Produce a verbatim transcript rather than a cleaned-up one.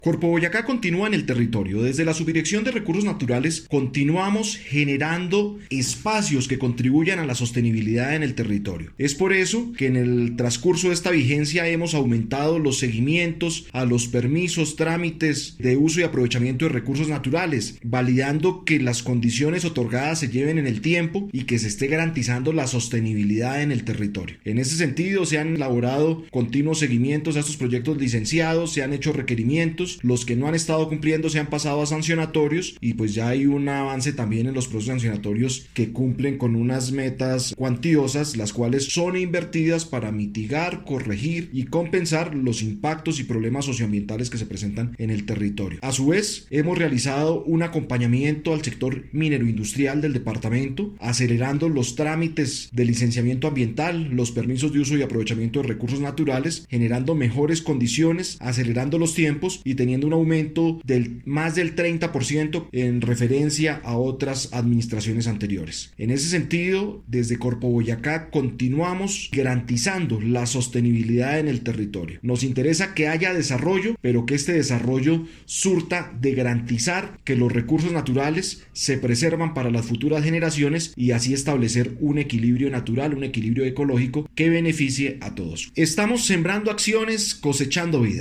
Corpo Boyacá continúa en el territorio. Desde la Subdirección de Recursos Naturales continuamos generando espacios que contribuyan a la sostenibilidad en el territorio. Es por eso que en el transcurso de esta vigencia hemos aumentado los seguimientos a los permisos, trámites de uso y aprovechamiento de recursos naturales, validando que las condiciones otorgadas se lleven en el tiempo y que se esté garantizando la sostenibilidad en el territorio. En ese sentido, se han elaborado continuos seguimientos a estos proyectos licenciados, se han hecho requerimientos. Los que no han estado cumpliendo se han pasado a sancionatorios y pues ya hay un avance también en los procesos sancionatorios que cumplen con unas metas cuantiosas, las cuales son invertidas para mitigar, corregir y compensar los impactos y problemas socioambientales que se presentan en el territorio. A su vez, hemos realizado un acompañamiento al sector minero industrial del departamento, acelerando los trámites de licenciamiento ambiental, los permisos de uso y aprovechamiento de recursos naturales, generando mejores condiciones, acelerando los tiempos y teniendo un aumento del más del treinta por ciento en referencia a otras administraciones anteriores. En ese sentido, desde Corpo Boyacá continuamos garantizando la sostenibilidad en el territorio. Nos interesa que haya desarrollo, pero que este desarrollo surta de garantizar que los recursos naturales se preservan para las futuras generaciones y así establecer un equilibrio natural, un equilibrio ecológico que beneficie a todos. Estamos sembrando acciones, cosechando vida.